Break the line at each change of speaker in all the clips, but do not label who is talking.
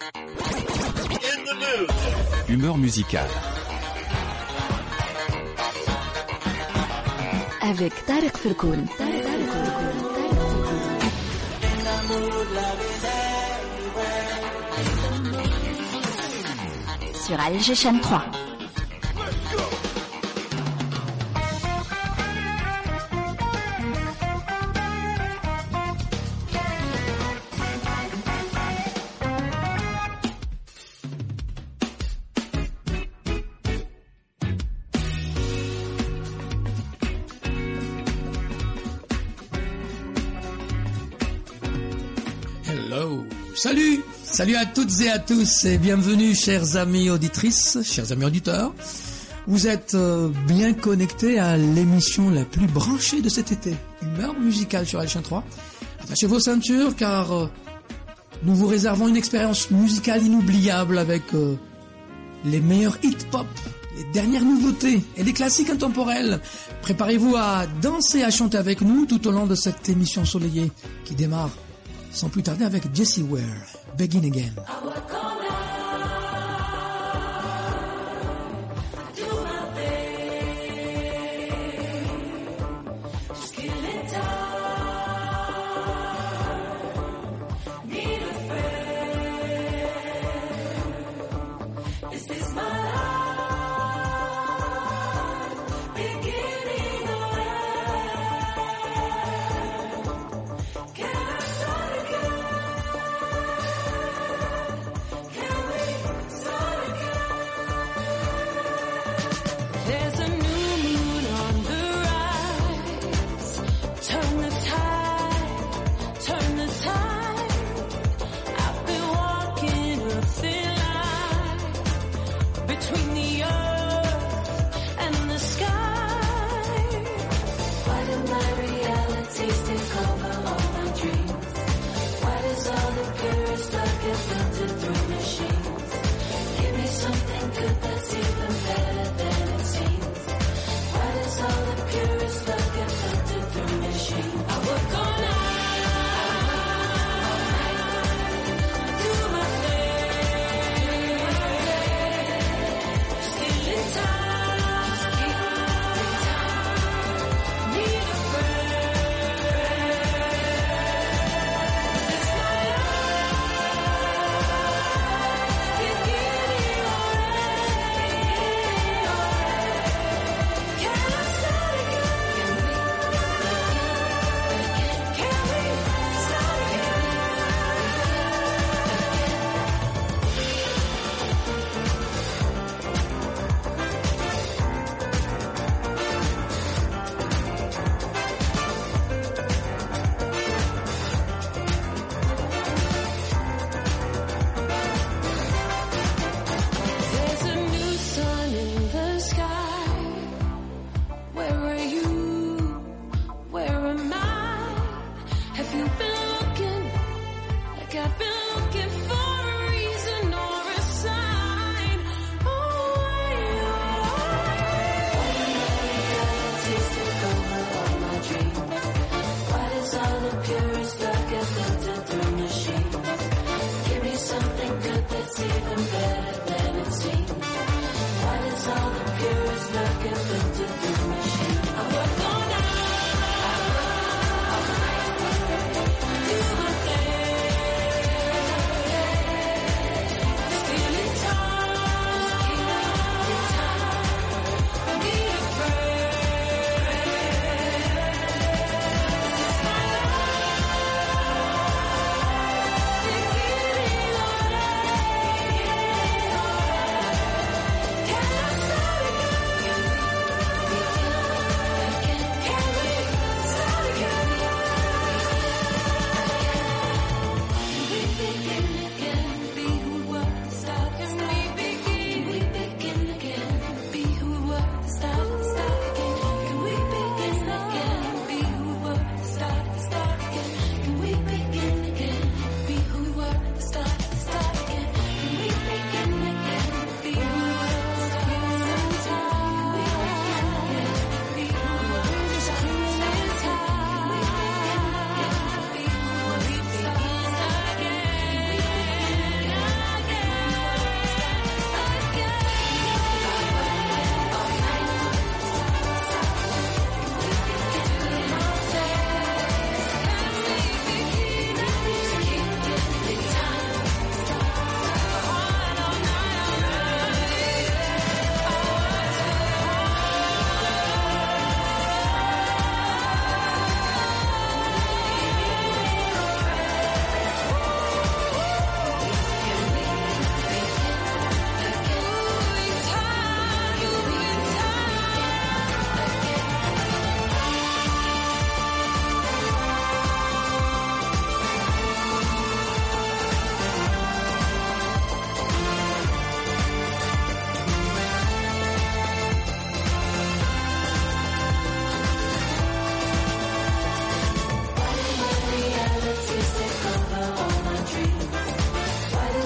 Humeur musicale.
Avec Tarek Ferkoun. Sur Alger Chaîne 3.
Salut à toutes et à tous et bienvenue chers amis auditrices, chers amis auditeurs. Vous êtes bien connectés à l'émission la plus branchée de cet été, Humeur musicale sur Alger 3. Attachez vos ceintures car nous vous réservons une expérience musicale inoubliable avec les meilleurs hip-hop, les dernières nouveautés et les classiques intemporels. Préparez-vous à danser et à chanter avec nous tout au long de cette émission ensoleillée qui démarre sans plus tarder avec Jessie Ware, Begin Again.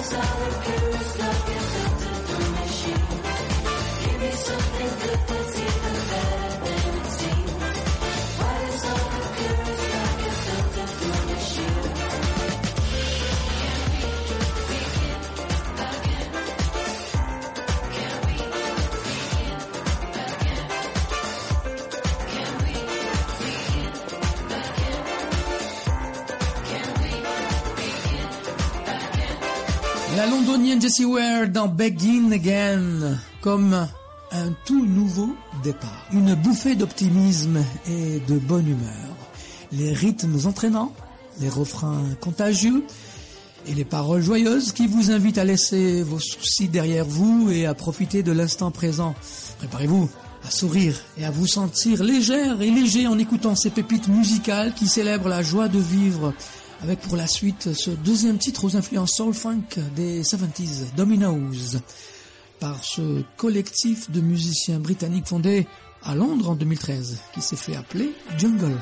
La londonienne Jessie Ware dans Begin Again, comme un tout nouveau départ. Une bouffée d'optimisme et de bonne humeur. Les rythmes entraînants, les refrains contagieux et les paroles joyeuses qui vous invitent à laisser vos soucis derrière vous et à profiter de l'instant présent. Préparez-vous à sourire et à vous sentir légère et léger en écoutant ces pépites musicales qui célèbrent la joie de vivre. Avec pour la suite ce deuxième titre aux influences soul-funk des 70s, Dominoes, par ce collectif de musiciens britanniques fondé à Londres en 2013, qui s'est fait appeler Jungle.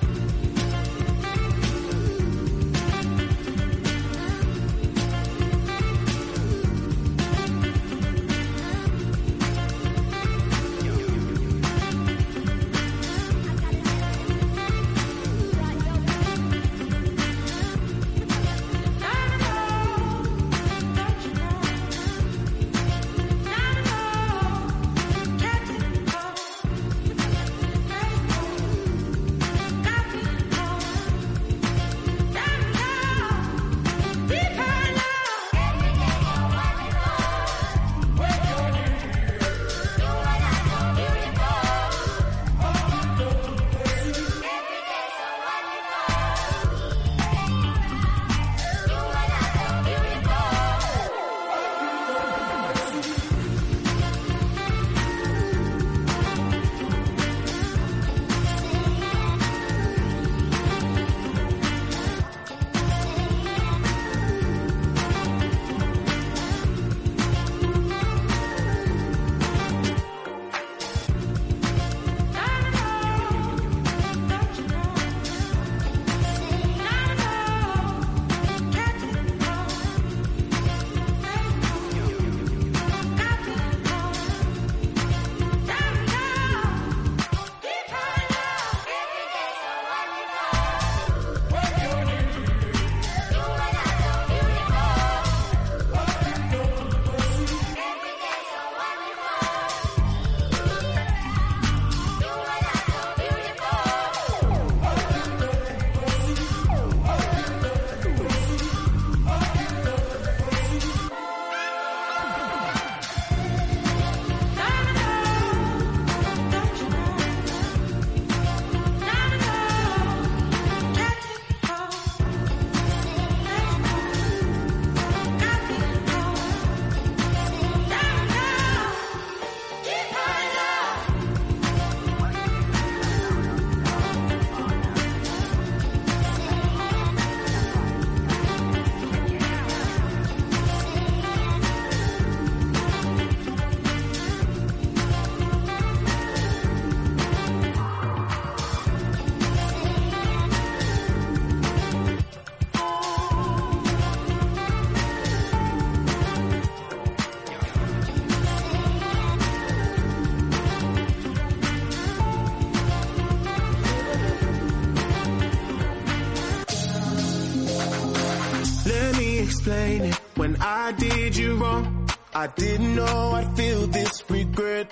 explain it. When I did you wrong, I didn't know I'd feel this regret.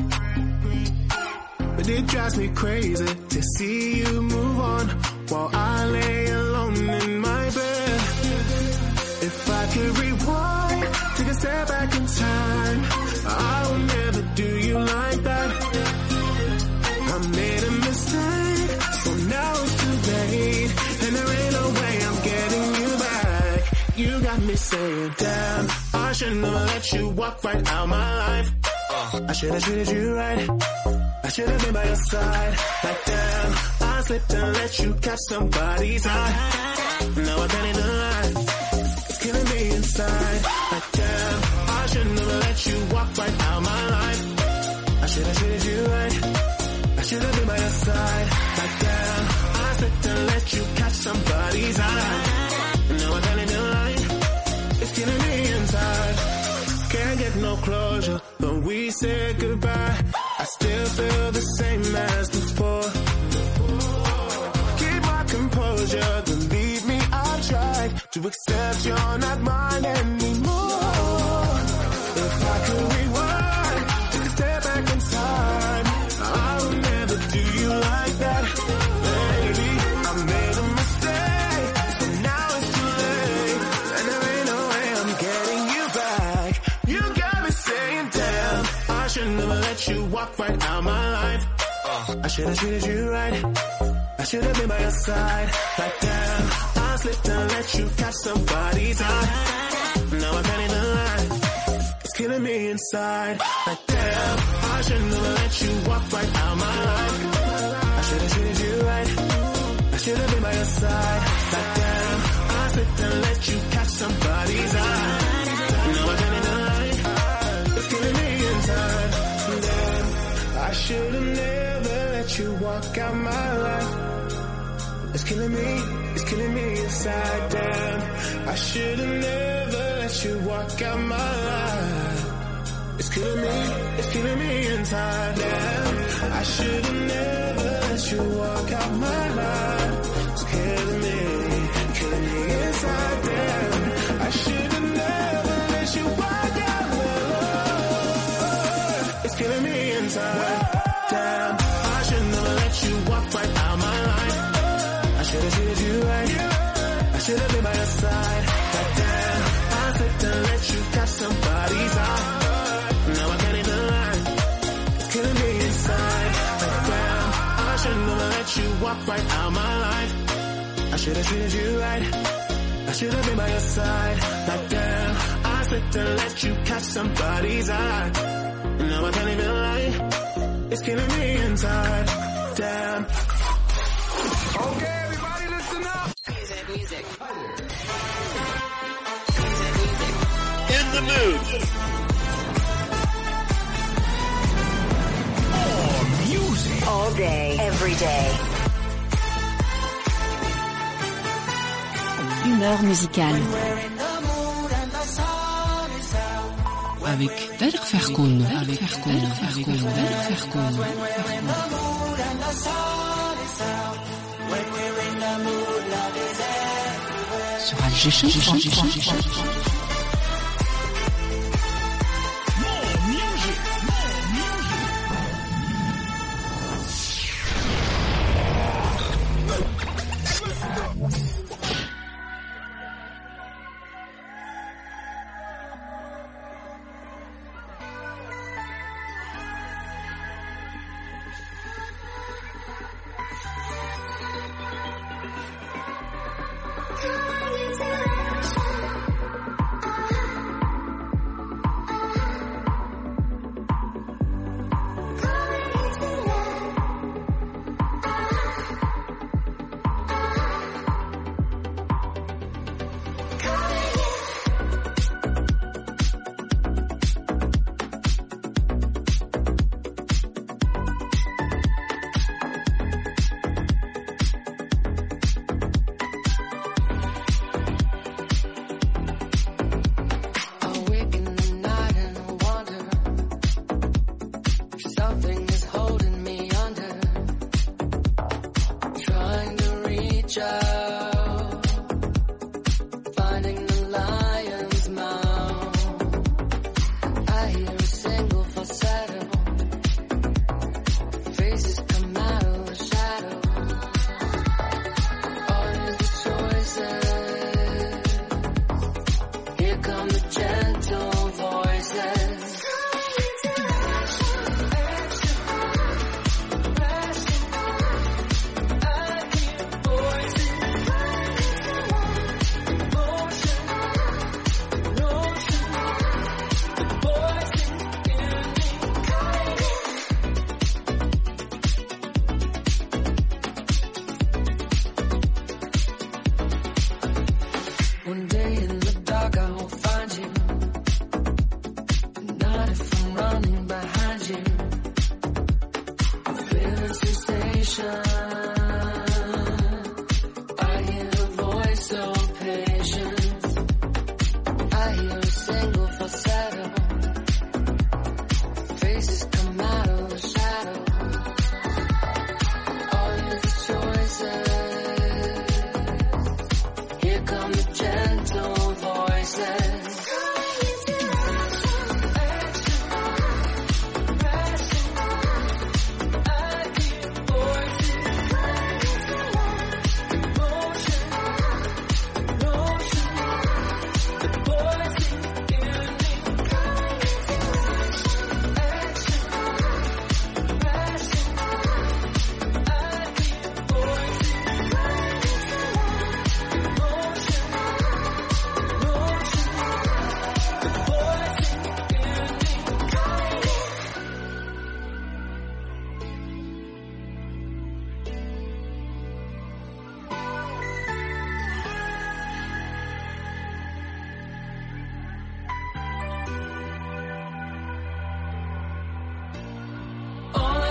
But it drives me crazy to see you move on while I lay alone in my bed. If I could rewind, take a step back in time, I would never do you like that. I made a mistake, so now it's too late, and there ain't no way I'm getting you back. You got me saying, damn, I should never let you walk right out my life. I should have treated you right, I should have been by your side. Like damn, I slipped and let you catch somebody's eye. Now I can't even lie, it's killing me inside. Like damn, I should never let you walk right out my life. I should have treated you right, I should have been by your side. Like damn, I slipped and let you catch somebody's eye. Now I can't even lie, it's killing me inside. no closure. When we said goodbye, I still feel the same as before. Keep my composure, believe me, I've tried to accept you're not mine anymore. If I could rewind, take a step back in time, I would never do you like that. Baby, I made a mistake, so now it's too late, and there ain't no way I'm getting you back. You got me saying, damn, I should never let you walk right out my life. I should have treated you right, I should have been by your side. Like damn, I slipped and let you catch somebody's eye. Now I can't even lie, it's killing me inside. Like damn, I should never let you walk right out my life. I should have treated you right, I should have been by your side. Like damn, I slipped and let you catch somebody's eye. Now I can't even lie, it's killing me inside. Damn, I should have never let you walk out my life. It's killing me inside, damn. I should've never let you walk out my life. It's killing me inside, damn. I should've never let you walk out my life. It's killing me inside, damn. I should've never let you walk out my life. It's killing me inside, damn. I should never let you walk right out my life. I should have treated you right, I should have been by your side. Like damn, I slipped and let you catch somebody's eye. Now I can't even lie, it's killing me inside. Like damn, I should never let you walk right out my life. I should have treated you right, I should have been by your side. Like damn, I slipped and let you catch somebody's eye. Now I can't even lie, it's killing me inside. Damn. Okay. Music.
In the mood. More music.
All day, every day. Humeur musicale.
Avec Tariq Ferkoun. Sur Alger.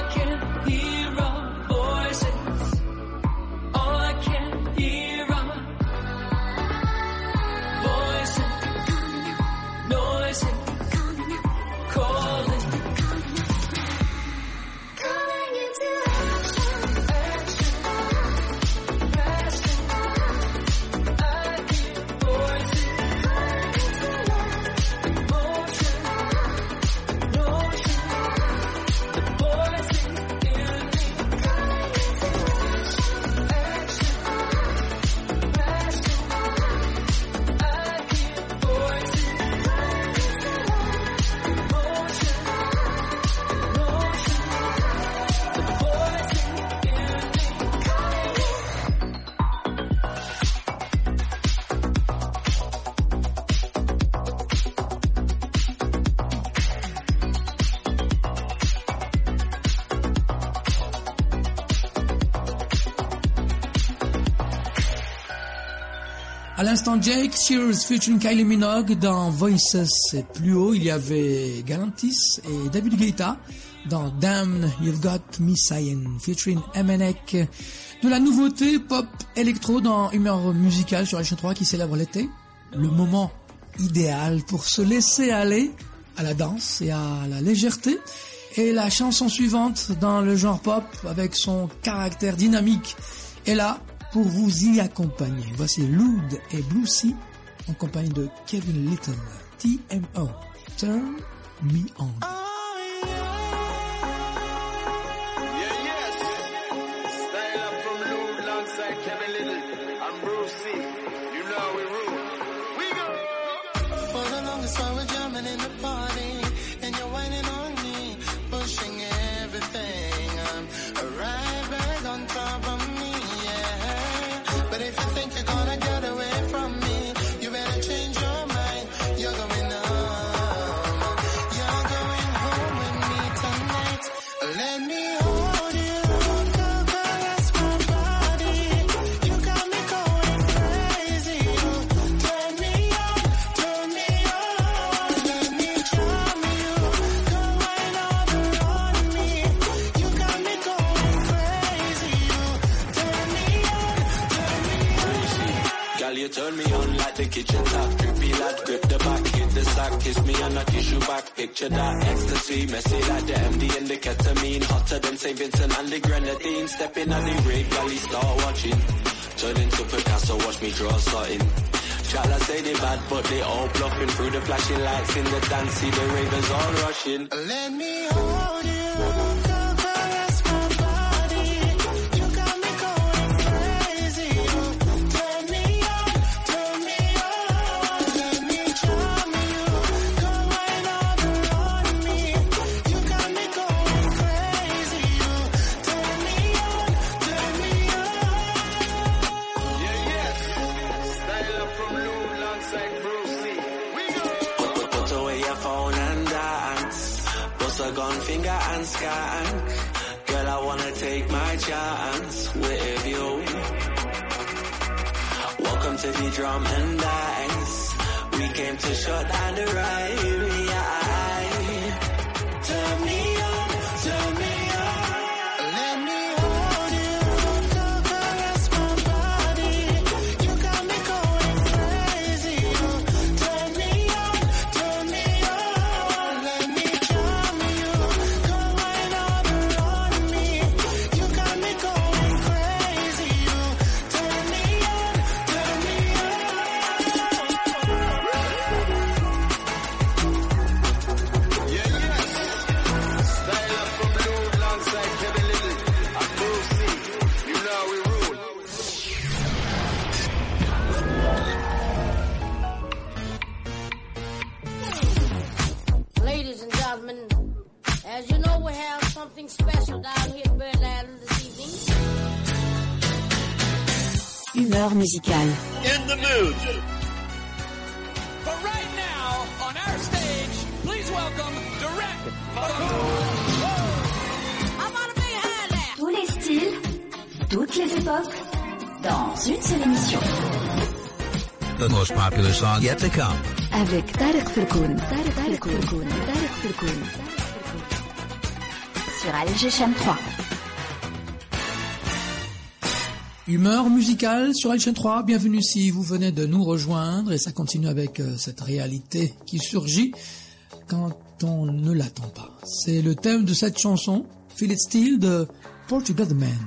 À l'instant, Jake Sears featuring Kylie Minogue dans Voices. Et plus haut, il y avait Galantis et David Guetta dans Damn You've Got Me Saying featuring MNEK. De la nouveauté pop électro dans Humeur musicale sur H3 qui célèbre l'été. Le moment idéal pour se laisser aller à la danse et à la légèreté. Et la chanson suivante dans le genre pop avec son caractère dynamique est là pour vous y accompagner. Voici Loud et Blue Sea en compagnie de Kevin Little. TMO, Turn Me On.
Turn me on like the kitchen tap. Drippy lad, grip the back, hit the sack. Kiss me on a tissue back. Picture that ecstasy, messy like the MD and the ketamine. Hotter than St. Vincent and the grenadine. Stepping on the rig, galley start watching. Turn into Picasso, watch me draw something. Chat say they bad, but they all bluffing. Through the flashing lights in the dance, see the ravens all rushing.
Let me hold you.
Girl, I wanna take my chance with you. Welcome to the drum and dice. We came to shut down the riot. Turn me on, turn me on. Let me hold you. Caress my body. You got me going crazy. Turn me on, turn me on. Let me charm you.
As you know, we have something special down here in Birdland this evening.
Humeur musicale.
In the mood.
But right now, on our stage, please welcome Direct.
Tous les styles, toutes les époques, dans une seule émission.
The most popular song yet to come.
Avec Tarek Ferkoun. sur Alger Chaîne 3.
Humeur musicale sur Alger 3, bienvenue si vous venez de nous rejoindre et ça continue avec cette réalité qui surgit quand on ne l'attend pas. C'est le thème de cette chanson, Feel It Still de Portugal The Man.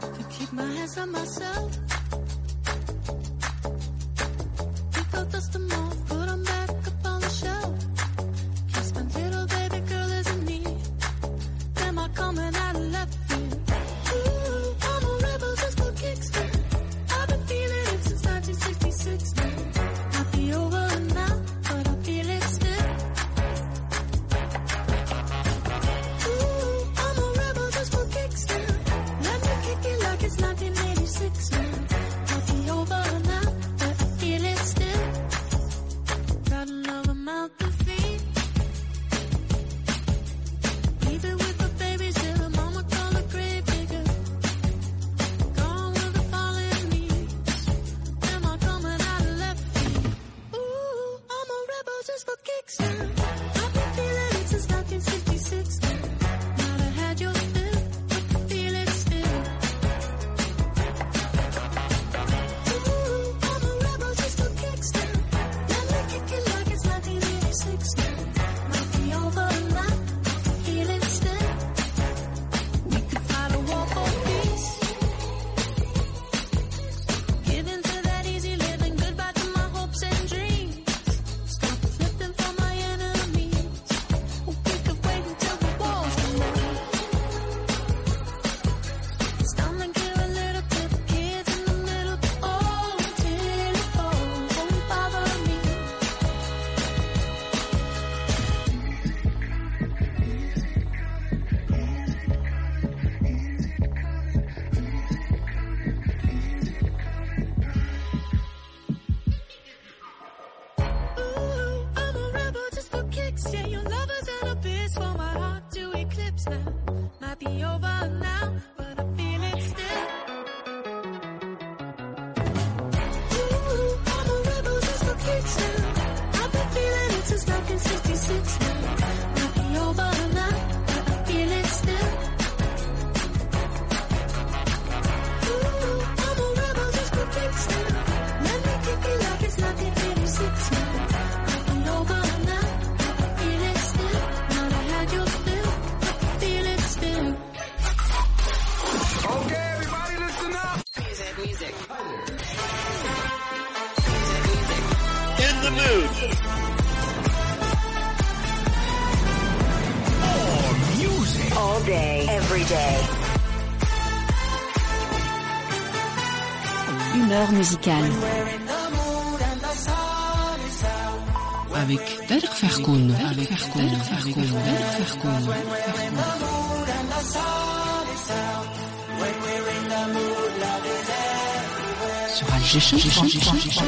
Humeur musicale.
Avec Tarek Ferkoun. Sur Alger Chaîne 3.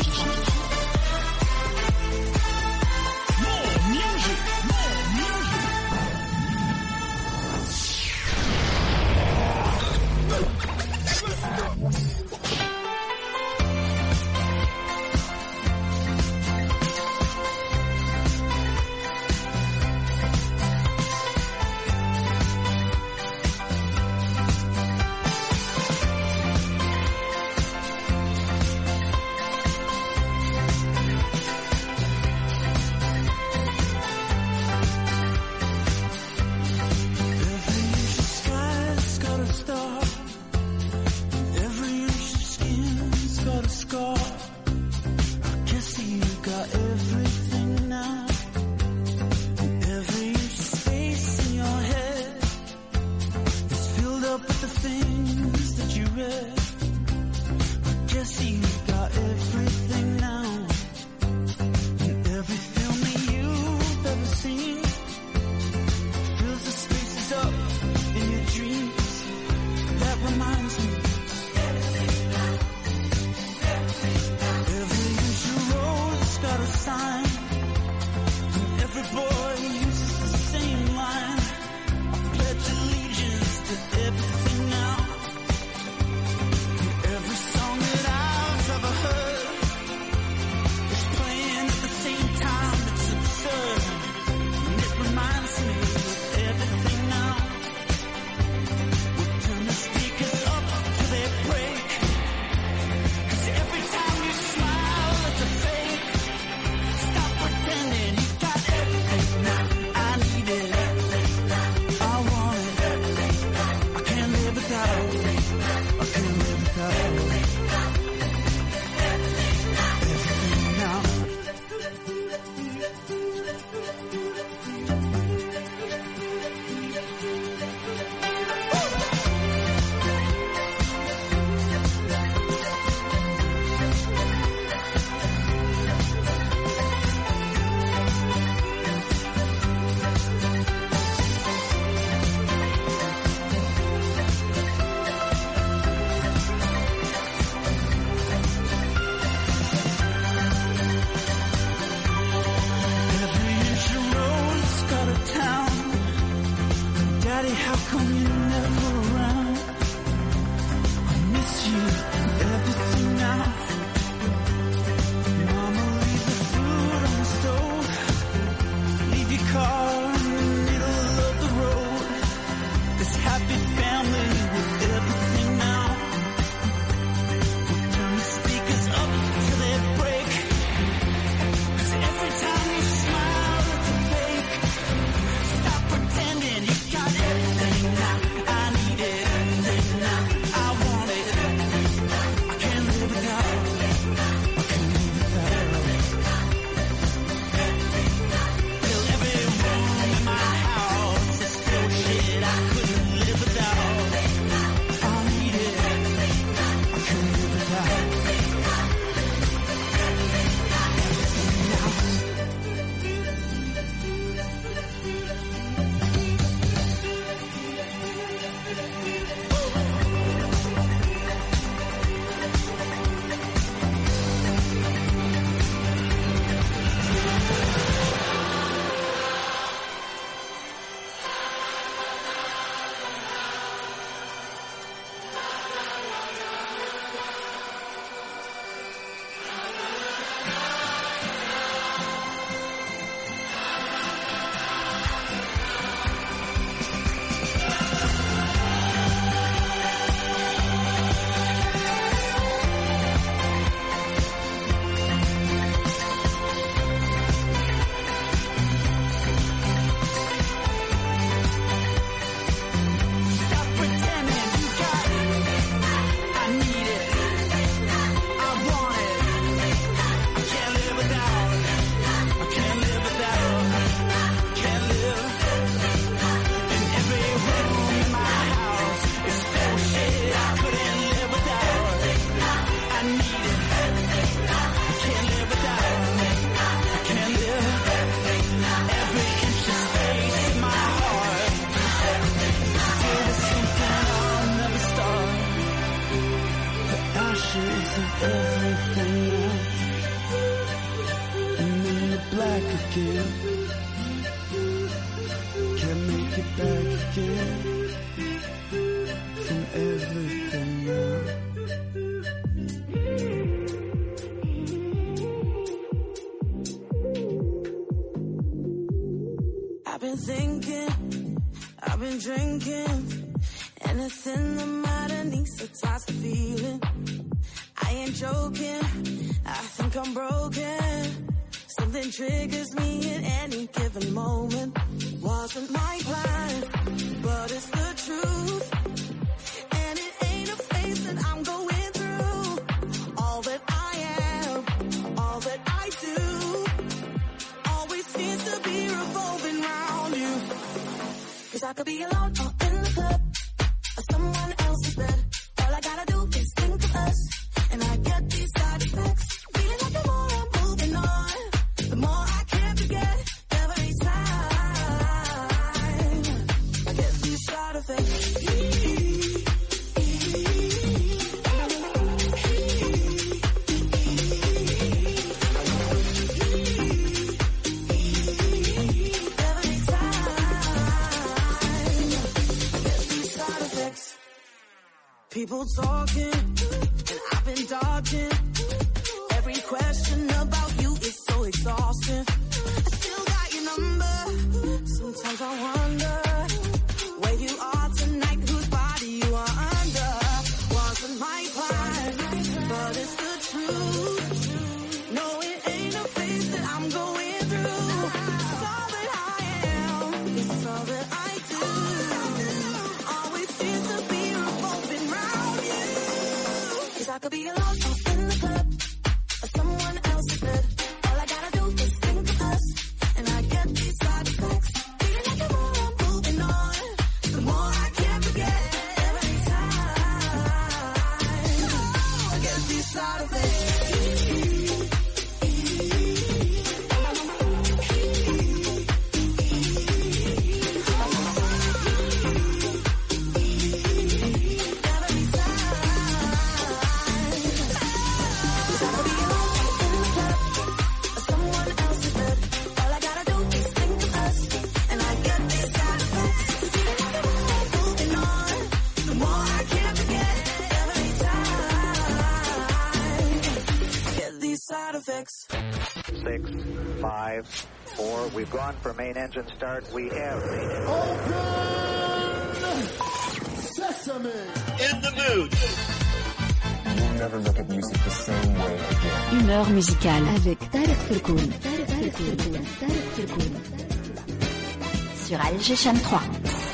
Say, how come you're never around? I miss you and everything now. Mama, leave the food on the stove. Leave your car in the middle of the road. This happy family with everything now. We'll turn the speakers up till they break. 'Cause every time you smile, it's a fake. Stop pretending you got everything now. I need everything now. I want it. I can't live without. I can't live without. Till every room in my house is still shit I couldn't live without. I need it. I can't live without. Stop pretending you got it. I need it. I want it. I can't live without. I can't live without. Can't live. In every room in my house is still shit I couldn't live without. I need it. I can't live without. I can't live. Every inch of space in my heart. There is something I'll never start. The ashes of everything else, and then the black again. Can't make it back again from everything else.
I've been thinking, I've been drinking, anything that matters needs to touch the feeling. I ain't joking, I think I'm broken. Something triggers me at any given moment. Wasn't my plan, but it's the truth. And it ain't a phase that I'm going through. All that I am, all that I do, always seems to be revolving around you. 'Cause I could be alone or in the club, or someone else's bed. All I gotta do is think of us, and I get these side effects. Feeling like the more I'm moving on, the more I can't forget. Every time I get these side effects. Every time I get these side effects. People talking, and I've been dodging. Every question about you is so exhausting. I still got your number. Sometimes I wonder where you are tonight, whose body you are under. Wasn't my plan, but it's the truth. No, it ain't a phase that I'm going through. It's all that I am, it's all that I do. Always seems to be revolving round you. 'Cause I could be alone or in the club, or someone else's bed. All I gotta do is think of us, and I get these side effects. 6,
5, 4. We've gone for main engine start. We have main engine.
Open Sesame. In the mood.
You'll never look at music the same way again.
Une heure musicale avec Tarek Ferkoun. Sur Alger 3.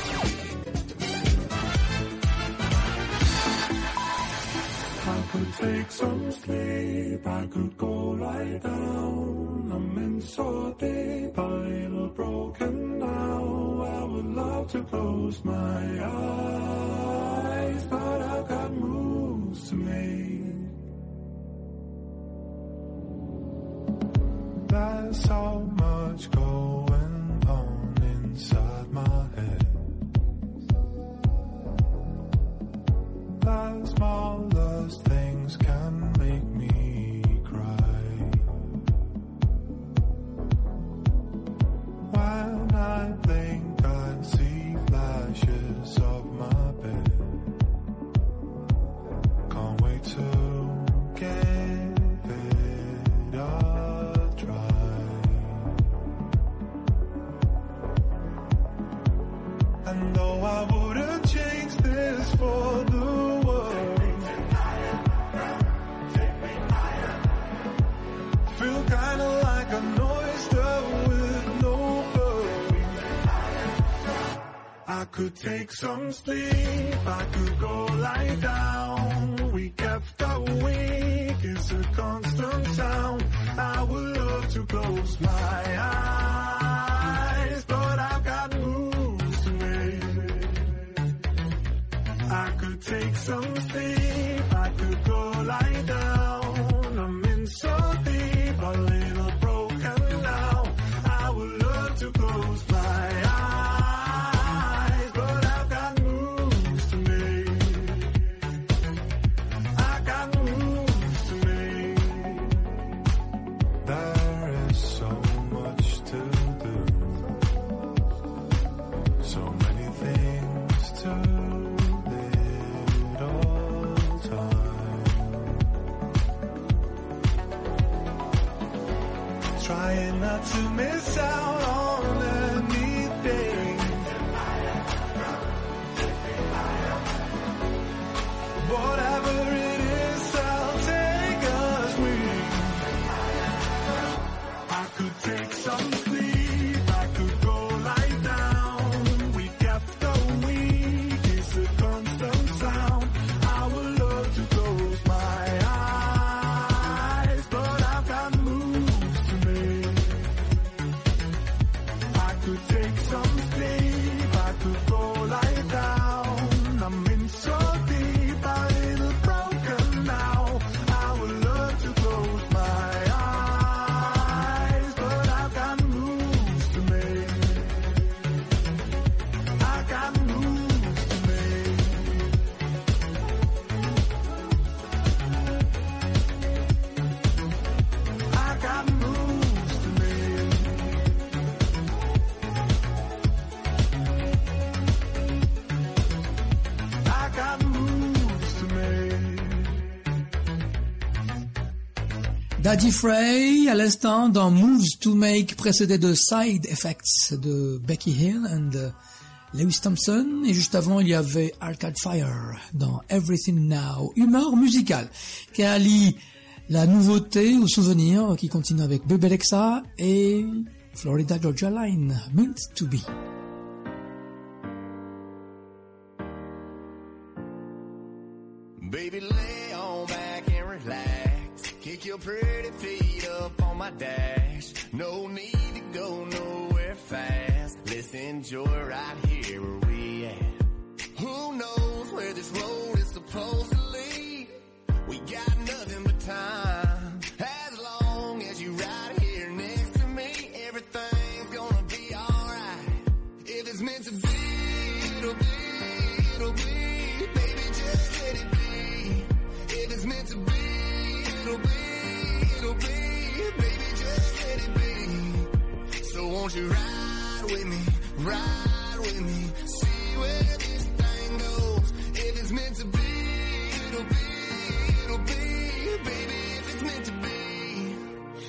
I could take some sleep, I could go lie down. I'm in so deep, a little broken now. I would love to close my eyes, but I've got moves to make. There's so much going on inside my head. The smallest things can make me cry. When I blink, I see flashes of my bed. Can't wait to give it a try. And though I wouldn't change this for the kinda like an oyster with no worry. I could take some sleep, I could go lie down. Week after week is a constant sound. I would love to close my eyes, but I've got moves to make. I could take some sleep, I could go lie down. I'm in so deep, a little broken now. I would love to close my eyes, but I've got moves to make. I got moves to make. There is so much to do, so many things to little time. Trying not to miss out on anything. Whatever it is, I'll take us with. I could take some sleep, I could go lie down. Week after week is a constant sound. I would love to close my eyes, but I've got moves to make. I could take some sleep, I could go lie down. I'm in so deep, a little broken now. I would love to close my eyes, but I've got moves to make. I got moves to make. I got moves to make. I got moves to make.
Daddy Frey, à l'instant, dans Moves to Make, précédé de Side Effects de Becky Hill and Lewis Thompson. Et juste avant, il y avait Arcade Fire dans Everything Now. Humeur musicale qui allie la nouveauté au souvenir, qui continue avec Bebe Rexha et Florida Georgia Line, Meant to Be.
Baby, lay on back and relax. Kick your pretty feet up on my dash. No need to go nowhere fast. Let's enjoy right here where we at. Who knows where this road is supposed to lead? We got nothing but time. As long as you right here next to me, everything's gonna be alright. If it's meant to be, it'll be, it'll be. Baby, just let it be. If it's meant to be, it'll be, it'll be. Baby, just let it be. So won't you ride with me, ride with me. See where this thing goes. If it's meant to be, it'll be, it'll be. Baby, if it's meant to be.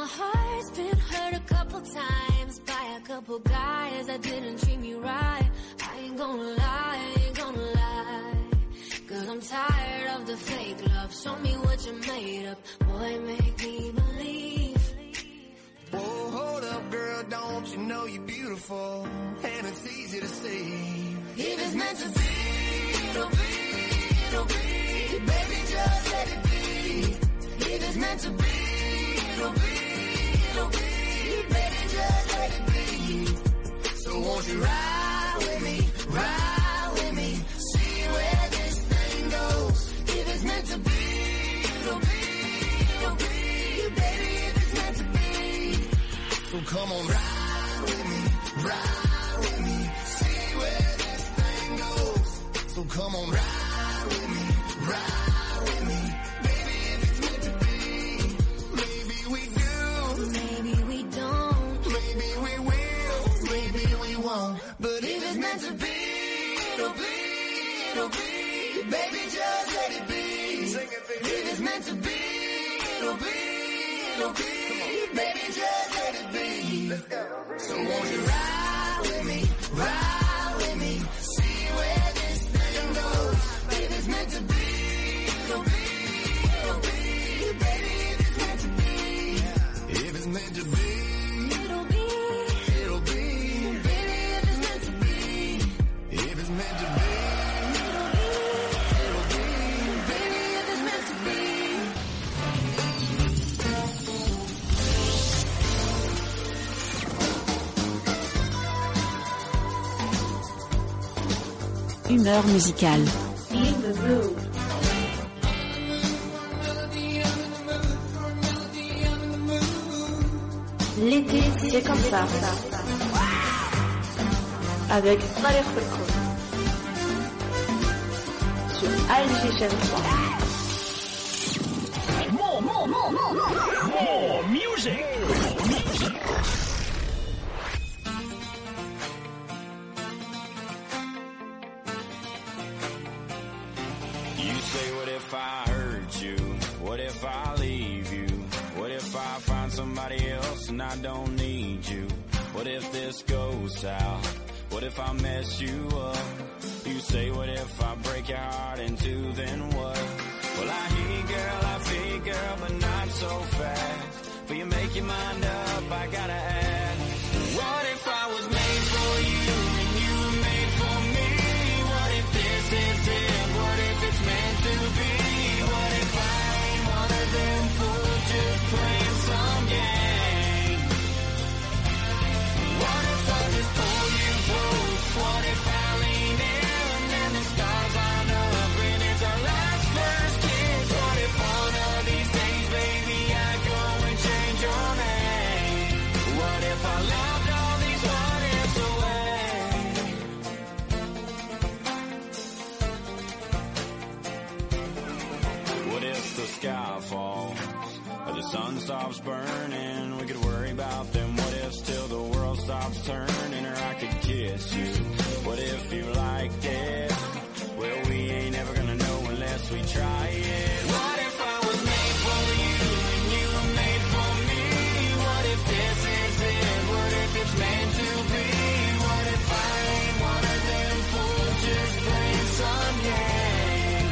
my heart's been hurt a couple times by a couple guys that didn't treat me right. I ain't gonna lie, cause I'm tired of the fake love. Show me what you made up, boy, make me believe.
Whoa, hold up, girl, don't you know you're beautiful? And it's easy to see.
If it's meant to be, it'll be, it'll be. Baby, just let it be. If it's meant to be, it'll be, it'll be. Baby, just let it be.
So won't you ride with me, ride with me, see where this thing goes.
If it's meant to be, it'll be, it'll be. Baby, if it's meant to be.
So come on, ride with me, see where this thing goes. So come on, ride with me, baby, if it's meant to be. Maybe we do,
maybe we don't,
maybe we will, maybe we won't. But if it's meant to be, it'll be, it'll be. Baby, just let it be. Sing it, baby.
If it's meant to be, it'll be, it'll be. Baby, just let it be.
So won't you ride with me, see where this thing goes.
If it's meant to be, it'll be, it'll be. Baby, if it's meant to be.
If it's meant to be,
it'll be,
it'll be.
Baby, if it's meant to be.
If it's meant to be,
it'll be, it'll be. Baby, if it's meant to be.
Humeur musicale.
In the mood. L'été, c'est comme ça. Avec Tareq Ferkoun. Sur ALGFM 3.
More music.
You say, what if I hurt you? What if I leave you? What if I find somebody else and I don't need you? What if this goes south? What if I mess you up? You say, what if I break your heart in two, then what? Well, I hear you, girl, but not so fast. Before you make your mind up, I gotta ask, what if I was made for you and you were made for me? What if this is it? What if it's meant to be? What if I ain't one of them fools just playing some game? What if I just pull you close? What if I lean in and the stars line up and it's our last first kiss? What if one of these days, baby, I go and change your name? What if I loved all these what ifs away? What if the sky falls or the sun stops burning? We could worry about them what ifs till the world stops turning, or I could kiss you. What if you liked it? Well, we ain't ever gonna know unless we try it. What if I was made for you and you were made for me? What if this is it? What if it's meant to be? What if I ain't one of them fools just playing some game?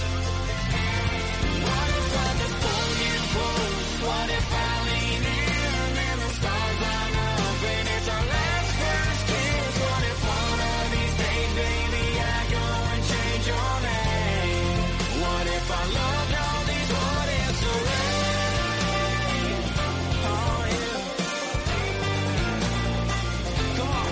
What if I just pull you close? What if I lean in and the stars line up and it's our last first kiss? What if one of these days, baby, I go and change your name? What if I loved all these what ifs away? Oh yeah. Come on.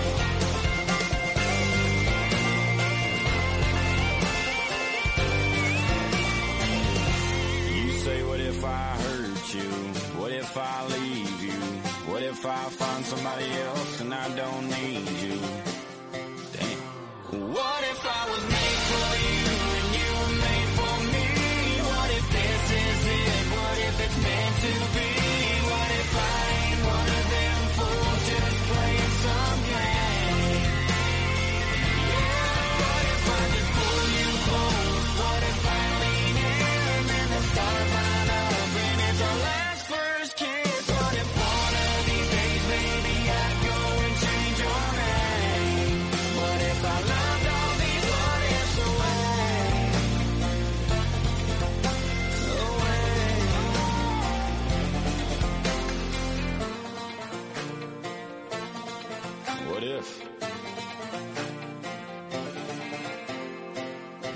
You say, what if I hurt you? What if I leave you? What if I find somebody else and I don't need you? Damn. What if I was made for you and you were made for me? What if this is it? What if it's meant to be? What if I ain't one of them fools just playing some game? Yeah, what if I just pull you close? What if I lean in and the stars line up and it's our last first kiss? What if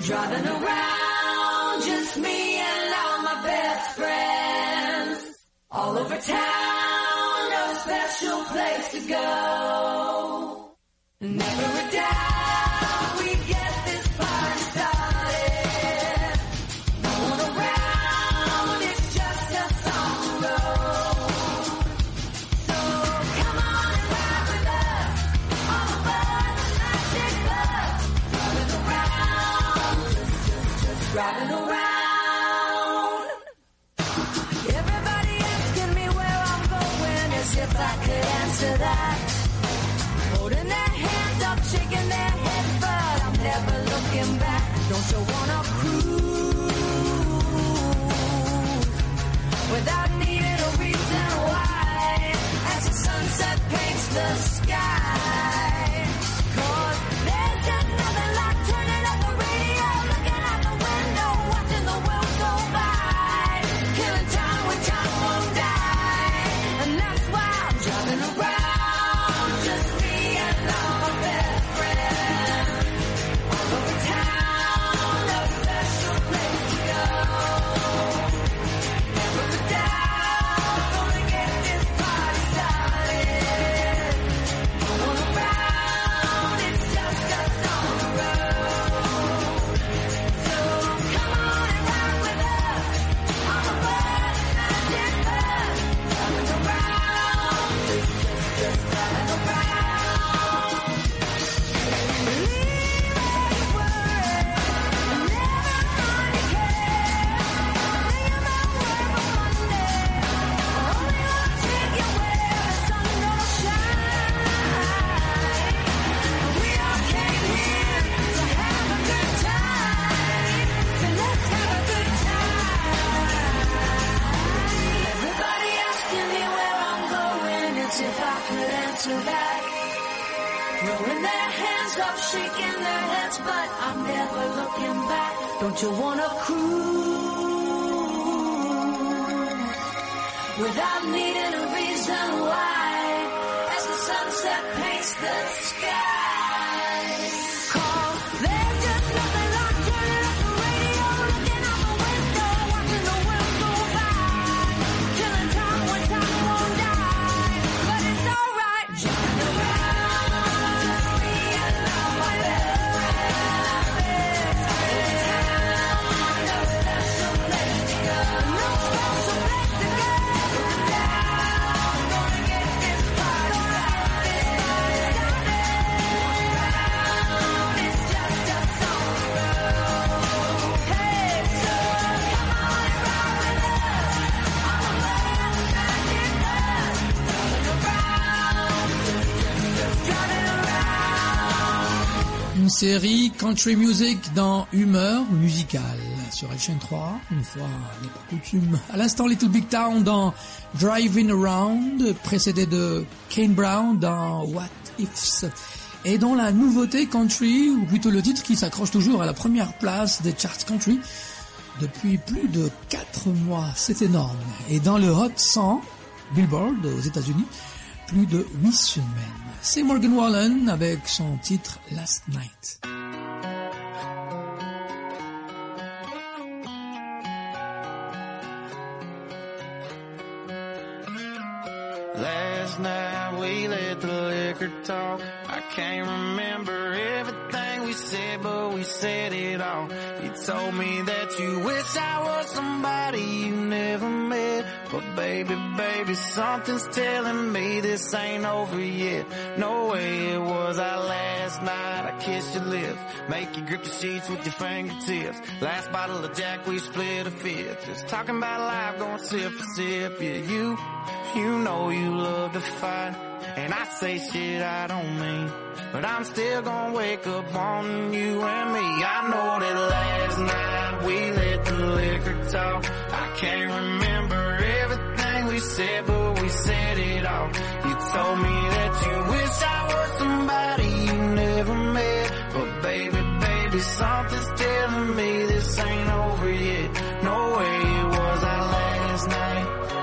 Driving around, just me and all my best friends. All over town, no special place to go. Never a doubt we get this party started. No one around, it's just us on the road. So come on and ride with us on the bus, magic bus. Driving around, just driving around. Everybody asking me where I'm going, as if I could answer that. Holding their hands up, shaking their heads, but I'm never looking back. Don't you wanna cruise without needing a reason why? As the sunset paints the sky. 'Cause there's just nothing like turning up the radio, looking out the window, watching the world go by. Killing time when time won't die. And that's why I'm driving around, just me and all my best friends. All over town, no special place to go. Never a doubt, gonna get this party started. No one around, it's just us on the road. So come on and ride with us on the bus, magic bus. Driving around, just driving around. Leave every word, never find a care. Think about work on Monday, only want to take you where the sun don't shine. We all came here to have a good time, so let's have a good time. Everybody asking me where I'm going, as if I could answer that. Throwing their hands up, shaking their heads, but I'm never looking back. Don't you wanna cruise without needing a reason why? As the sunset paints the sky. 'Cause there's just nothing like turning up the radio, looking out the window, watching the world go by. Killing time when time won't die. But it's alright, driving around, just me and all my best friends. No special place to go. No special place to go. Down, gonna get this party started. It's just us on the road. Hey, so come on and ride with us on the bus, magic bus. Driving around.
Une série country music dans Humeur musicale sur LCN 3, une fois n'est pas coutume. À l'instant, Little Big Town dans Driving Around, précédé de Kane Brown dans What Ifs. Et dans la nouveauté country, ou plutôt le titre qui s'accroche toujours à la première place des charts country depuis plus de 4 mois, c'est énorme. Et dans le Hot 100, Billboard aux États-Unis, plus de 8 semaines. C'est Morgan Wallen avec son titre Last Night.
Last night we let the liquor talk. I can't remember everything we said, but we said it all. You told me that you wish I was somebody you never met. But baby, baby, something's telling me this ain't over yet. No way it was our last night. I kissed your lips, make you grip the sheets with your fingertips. Last bottle of Jack, we split a fifth. Just talking about life, going sip for sip. Yeah, you know you love to fight. And I say shit I don't mean, but I'm still gonna wake up wanting you and me. I know that last night we let the liquor talk. I can't remember everything we said, but we said it all. You told me that you wish I was somebody you never met. But baby, baby, something's telling me this ain't over yet. No way it was our last night.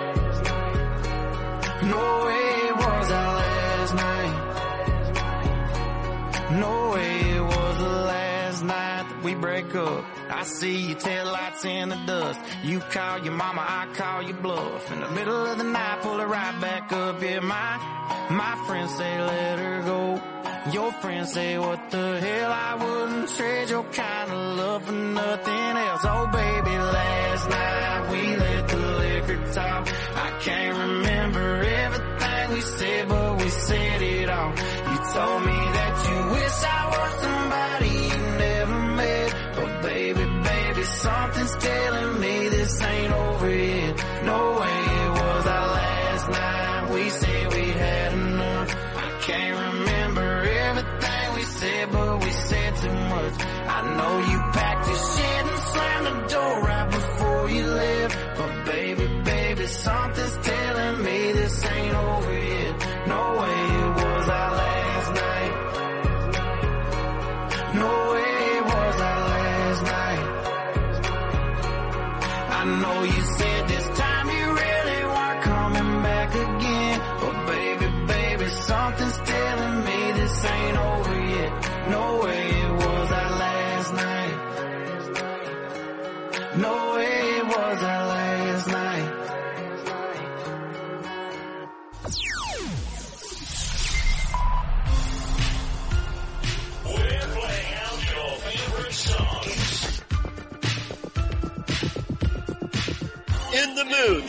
No way it was our last night. No way it was the last night. The we break up. I see your taillights in the dust. You call your mama, I call your bluff. In the middle of the night, pull her right back up. Yeah, my friends say let her go. Your friends say what the hell, I wouldn't trade your kind of love for nothing else. Oh baby, last night we let the liquor talk. I can't remember everything we said, but we said it all. You told me that you wish I was somebody you never met. But baby, something's telling me this ain't over yet. No way it was our last night. We said we had enough. I can't remember everything we said, but we said too much. I know you packed your shit and slammed the door right before you left. But baby, something's telling me this ain't over yet. No way it was our last night. No way it was our last night. I know you said this time you really weren't coming back again. But baby, something's telling me this ain't over yet. No way it was our last night. No way it was our last night.
We're playing out your favorite songs. In the mood.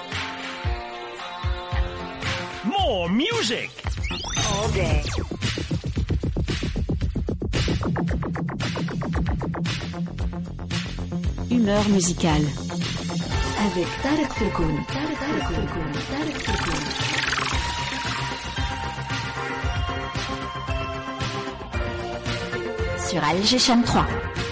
More music.
All day.
Humeur musicale.
Avec Tarek Felkoun.
Sur Alger Cham 3.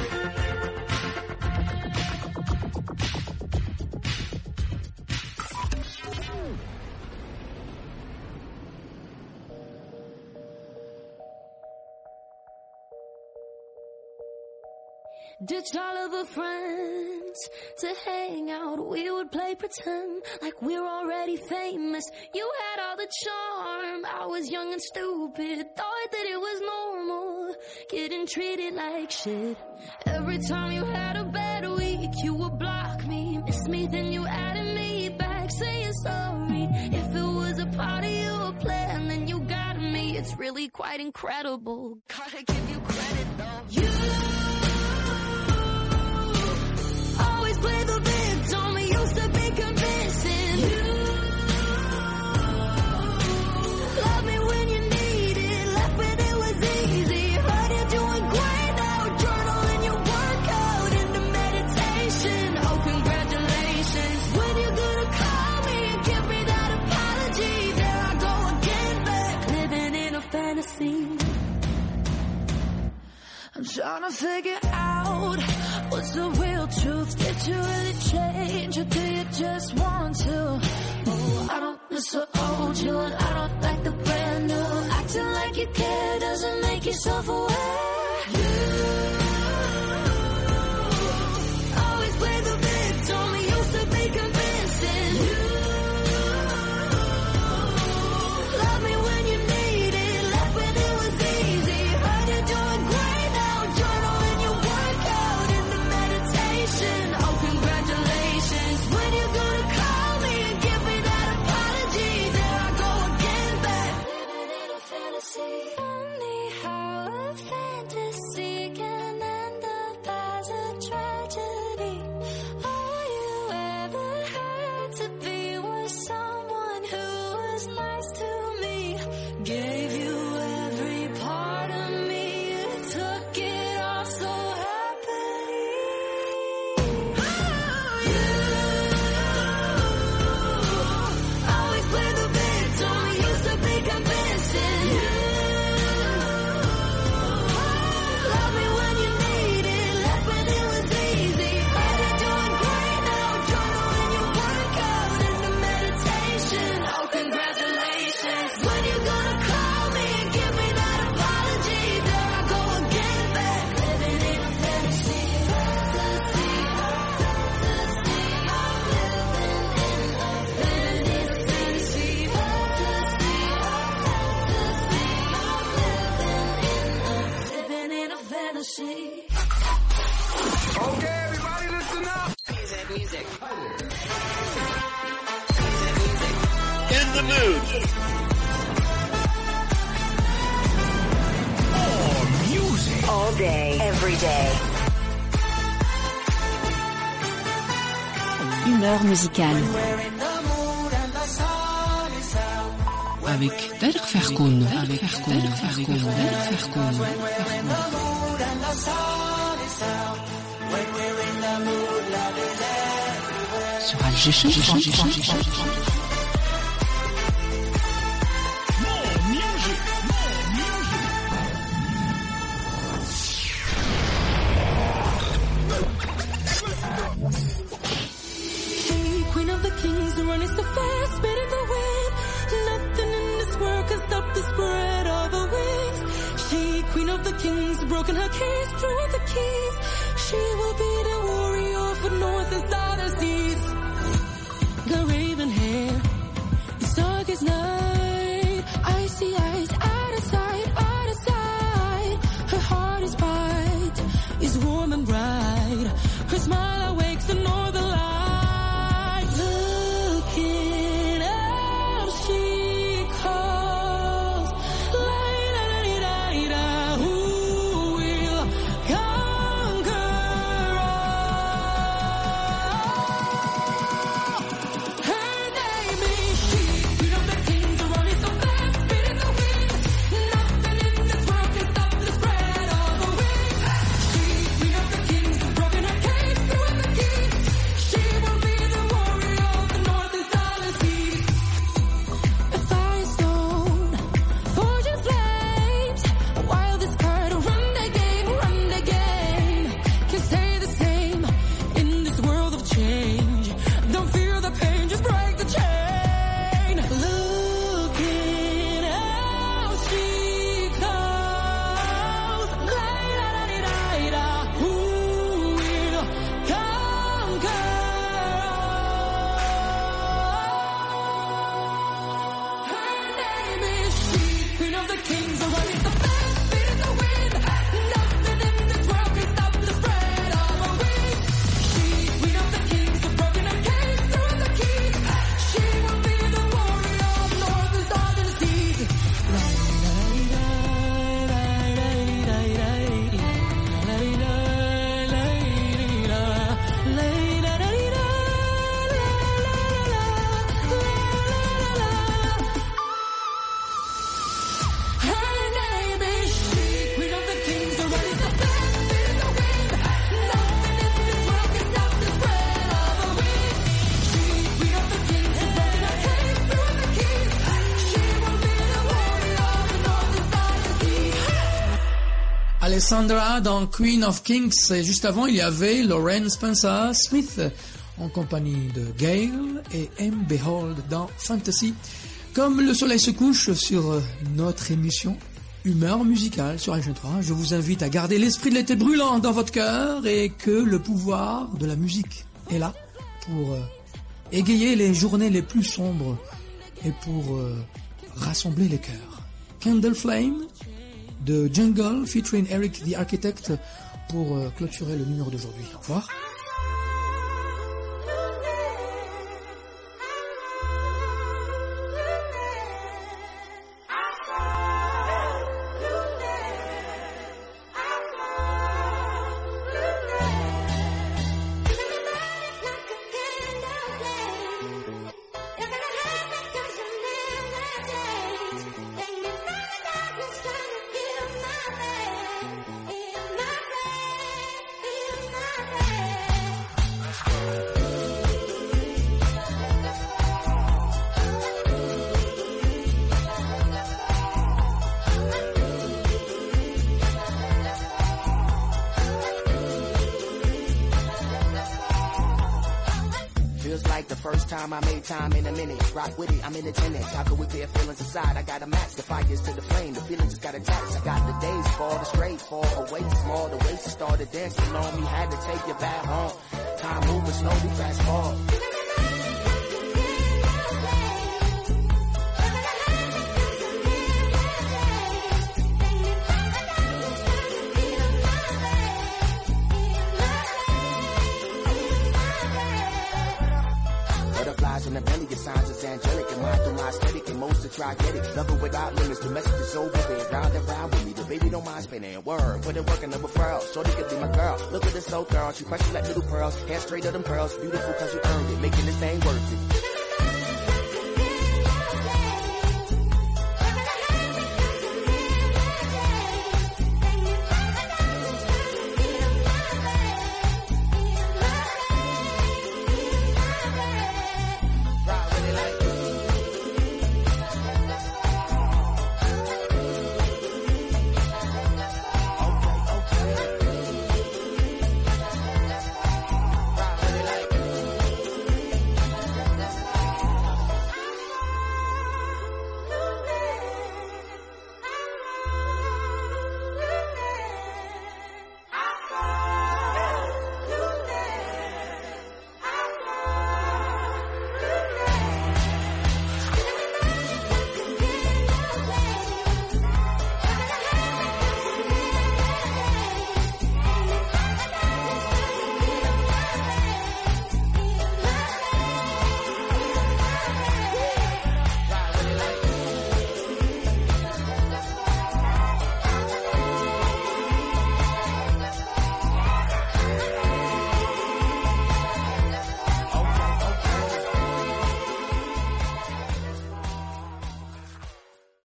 Ditch all of the friends to hang out. We would play pretend like we're already famous. You had all the charm. I was young and stupid. Thought that it was normal, getting treated like shit. Every time you had a bad week, you would block me. Miss me, then you added me back, saying sorry. If it was a part of your plan, then you got me. It's really quite incredible. Gotta give you credit though. You always play the victim, used to be convincing. You love me when you need it, left when it was easy. Heard you're doing great now, journaling your workout into meditation. Oh, congratulations. When you're gonna call me and give me that apology? There I go again, back living in a fantasy. I'm trying to figure out what's the real truth. Did you really change or do you just want to? Oh, I don't miss the old you and I don't like the brand new. Acting like you care doesn't make yourself aware. You always play the victim, used to be convincing. You love me when you need it, left when it was easy. Heard you're doing great now, journaling your workout into meditation. Oh, congratulations. When you gonna call me and give me that apology? There I go again, back living in a fantasy. Funny how a fantasy can end up as a tragedy. All you ever had to be was someone who was nice to me. Gave you every part of me, you took it all so happily. You always play the victim, used to be convincing. You love me when you need it, left when it was easy. Heard you're doing great now, journaling your workout into meditation. Oh, congratulations. When you gonna call
every day.
Une heure musicale.
Avec Derek Ferkoun. Sur Alger.
Queen of the kings, the run is so fast, spit in the wind. Nothing in this world can stop the spread of her wings. She, queen of the kings, broken her case, threw the keys. She will be the warrior for north and southern seas. Got raven hair, it's dark as night. Icy eyes, out of sight, out of sight. Her heart is bright, is warm and bright. Her smile awakes the northern light. Looking out, she calls. La-da-da-da-da, who will conquer all? Her name is she, queen of the kings, running so fast, spit in the wind. Nothing in this world can stop the spread of her wings. She, queen of the kings, broken her cage, threw the keys. She will be the warrior of the north and southern seas. A firestone, forging flames. A wildest card, run the game, run the game. Can't stay the same in this world of change. Don't fear the pain, just break the chain. Looking out, she calls. La-da-da-da-da, who will conquer all? Her name is she, queen of the kings, running so fast, spit in the wind. Nothing in this world can stop the spread of her wings. She, queen of the kings, broken her cage, threw the keys. She will be the warrior of north and southern seas. Her name is she, queen of the kings, running so fast, spit in the wind. Nothing in this world can stop the spread of her wings. She, queen of the kings, broken her cage, threw the keys. She will be the warrior of the north and southern seas.
Alessandra dans Queen of Kings. Et juste avant, il y avait Lauren Spencer Smith en compagnie de Gail et M. Behold dans Fantasy. Comme le soleil se couche sur notre émission Humeur musicale sur Alger 3, je vous invite à garder l'esprit de l'été brûlant dans votre cœur et que le pouvoir de la musique est là pour égayer les journées les plus sombres et pour rassembler les cœurs. Candle Flame de Jungle featuring Eric the Architect pour clôturer le numéro d'aujourd'hui. Au revoir.
like the first time I made time in a minute. Rock with it, I'm in attendance. How could we clear feelings aside? I got a match, the fire's to the flame. The feelings just got attached. I got the days fall, the straight fall away small. The waist started dancing on me, had to take you back home. Time moving slowly, fast forward. In the belly, your signs is angelic, and mind through my aesthetic, and most to try I get it. Love it without limits. The message is over there. Round and round with me. The baby don't mind spinning. Word. Put in work and never pearl. Shorty could be my girl. Look at this so girl. She precious like little pearls. Hair straight of them pearls. Beautiful cause you earned it. Making this thing worth it.